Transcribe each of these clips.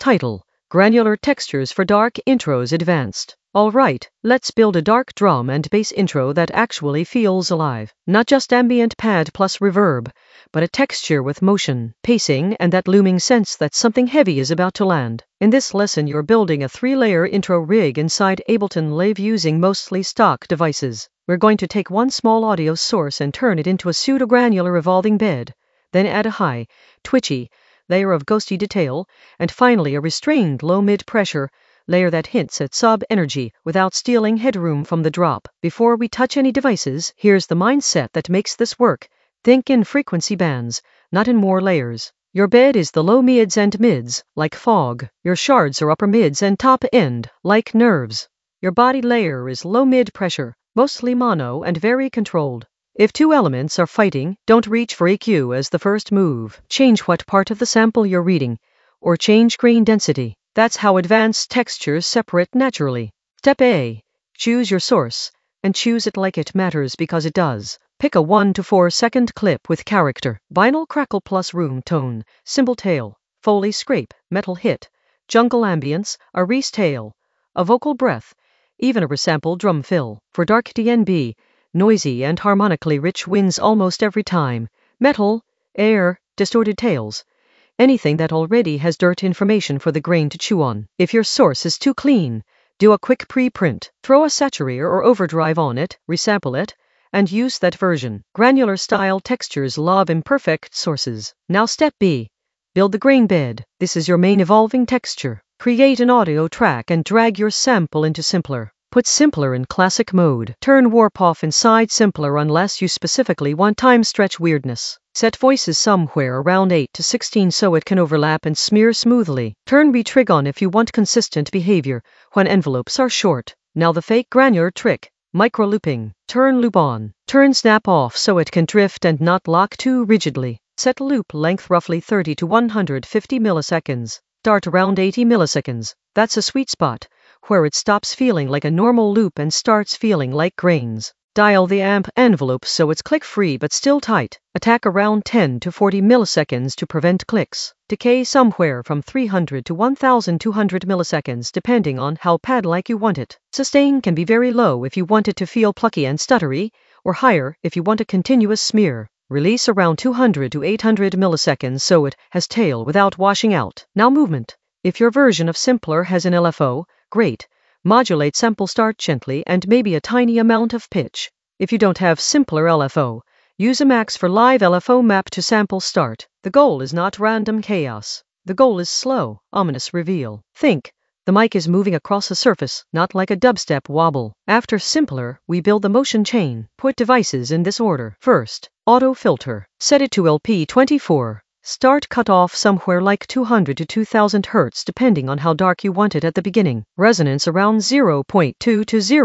Title: Granular Textures for Dark Intros Advanced. Alright, let's build a dark drum and bass intro that actually feels alive. Not just ambient pad plus reverb, but a texture with motion, pacing, and that looming sense that something heavy is about to land. In this lesson, you're building a 3-layer intro rig inside Ableton Live using mostly stock devices. We're going to take one small audio source and turn it into a pseudo-granular revolving bed, then add a high, twitchy layer of ghosty detail, and finally a restrained low-mid pressure layer that hints at sub-energy without stealing headroom from the drop. Before we touch any devices, here's the mindset that makes this work. Think in frequency bands, not in more layers. Your bed is the low mids and mids, like fog. Your shards are upper mids and top end, like nerves. Your body layer is low mid pressure, mostly mono and very controlled. If two elements are fighting, don't reach for EQ as the first move. Change what part of the sample you're reading, or change grain density. That's how advanced textures separate naturally. Step A. Choose your source, and choose it like it matters because it does. Pick a 1 to 4 second clip with character, vinyl crackle plus room tone, cymbal tail, Foley scrape, metal hit, jungle ambience, a Reese tail, a vocal breath, even a resampled drum fill. For dark DNB, noisy and harmonically rich wins almost every time. Metal, air, distorted tails. Anything that already has dirt information for the grain to chew on. If your source is too clean, do a quick pre-print. Throw a saturator or overdrive on it, resample it, and use that version. Granular style textures love imperfect sources. Now step B. Build the grain bed. This is your main evolving texture. Create an audio track and drag your sample into Simpler. Put Simpler in classic mode. Turn warp off inside Simpler unless you specifically want time stretch weirdness. Set voices somewhere around 8 to 16 so it can overlap and smear smoothly. Turn retrig on if you want consistent behavior when envelopes are short. Now the fake granular trick. Micro looping. Turn loop on. Turn snap off so it can drift and not lock too rigidly. Set loop length roughly 30 to 150 milliseconds. Start around 80 milliseconds. That's a sweet spot, where it stops feeling like a normal loop and starts feeling like grains. Dial the amp envelope so it's click-free but still tight. Attack around 10 to 40 milliseconds to prevent clicks. Decay somewhere from 300 to 1200 milliseconds depending on how pad-like you want it. Sustain can be very low if you want it to feel plucky and stuttery, or higher if you want a continuous smear. Release around 200 to 800 milliseconds so it has tail without washing out. Now movement. If your version of Simpler has an LFO, great. Modulate sample start gently and maybe a tiny amount of pitch. If you don't have Simpler LFO, use a Max for live LFO map to sample start. The goal is not random chaos. The goal is slow, ominous reveal. Think. The mic is moving across a surface, not like a dubstep wobble. After Simpler, we build the motion chain. Put devices in this order. First, auto filter. Set it to LP24. Start cutoff somewhere like 200 to 2000 Hz depending on how dark you want it at the beginning. Resonance around 0.2 to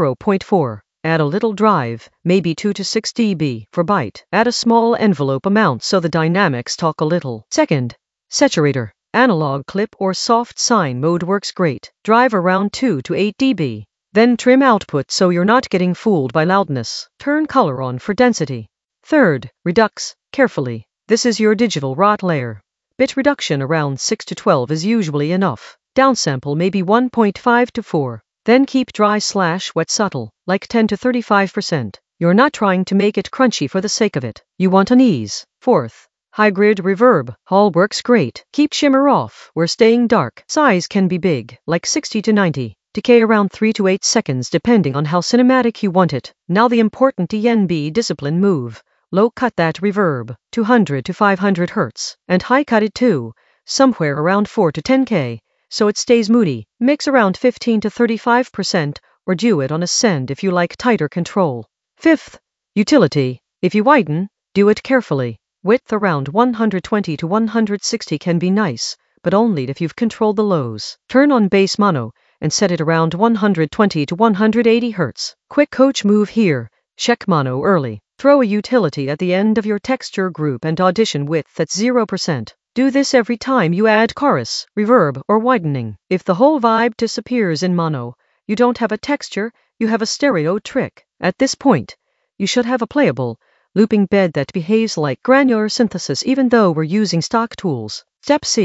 0.4. Add a little drive, maybe 2 to 6 dB for byte. Add a small envelope amount so the dynamics talk a little. Second, saturator. Analog clip or soft sine mode works great. Drive around 2 to 8 dB. Then trim output so you're not getting fooled by loudness. Turn color on for density. Third, redux, carefully. This is your digital rot layer. Bit reduction around 6 to 12 is usually enough. Downsample maybe 1.5 to 4. Then keep dry/wet subtle, like 10 to 35%. You're not trying to make it crunchy for the sake of it. You want an ease. Fourth, high grid reverb. All works great. Keep shimmer off. We're staying dark. Size can be big, like 60 to 90. Decay around 3 to 8 seconds depending on how cinematic you want it. Now the important DNB discipline move. Low cut that reverb, 200 to 500 Hz, and high cut it too, somewhere around 4 to 10K, so it stays moody. Mix around 15 to 35%, or do it on a send if you like tighter control. Fifth, utility. If you widen, do it carefully. Width around 120 to 160 can be nice, but only if you've controlled the lows. Turn on bass mono, and set it around 120 to 180 Hz. Quick coach move here, check mono early. Throw a utility at the end of your texture group and audition width at 0%. Do this every time you add chorus, reverb, or widening. If the whole vibe disappears in mono, you don't have a texture, you have a stereo trick. At this point, you should have a playable, looping bed that behaves like granular synthesis even though we're using stock tools. Step C.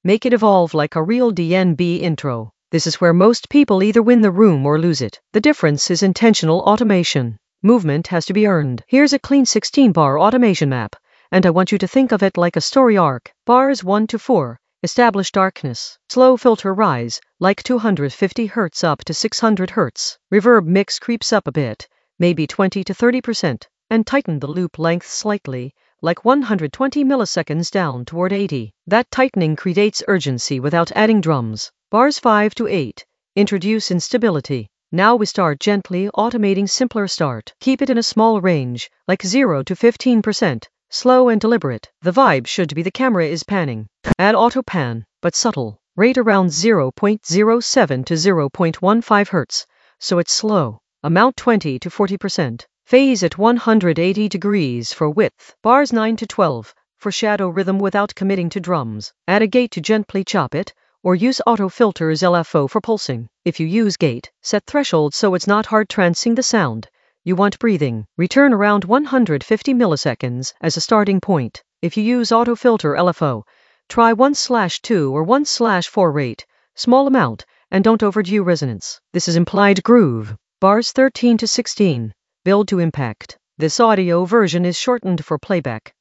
Make it evolve like a real DNB intro. This is where most people either win the room or lose it. The difference is intentional automation. Movement has to be earned. Here's a clean 16-bar automation map, and I want you to think of it like a story arc. Bars 1 to 4. Establish darkness. Slow filter rise, like 250 Hz up to 600 Hz. Reverb mix creeps up a bit, maybe 20 to 30%, and tighten the loop length slightly, like 120 milliseconds down toward 80. That tightening creates urgency without adding drums. Bars 5 to 8. Introduce instability. Now we start gently automating simpler start. Keep it in a small range, like 0 to 15%. Slow and deliberate. The vibe should be the camera is panning. Add auto pan, but subtle. Rate around 0.07 to 0.15 Hz, so it's slow. Amount 20 to 40%. Phase at 180 degrees for width. Bars 9 to 12. For shadow rhythm without committing to drums. Add a gate to gently chop it, or use auto filters LFO for pulsing. If you use gate, set threshold so it's not hard trancing the sound. You want breathing. Return around 150 milliseconds as a starting point. If you use auto filter LFO, try 1/2 or 1/4 rate, small amount, and don't overdo resonance. This is implied groove. Bars 13 to 16. Build to impact. This audio version is shortened for playback.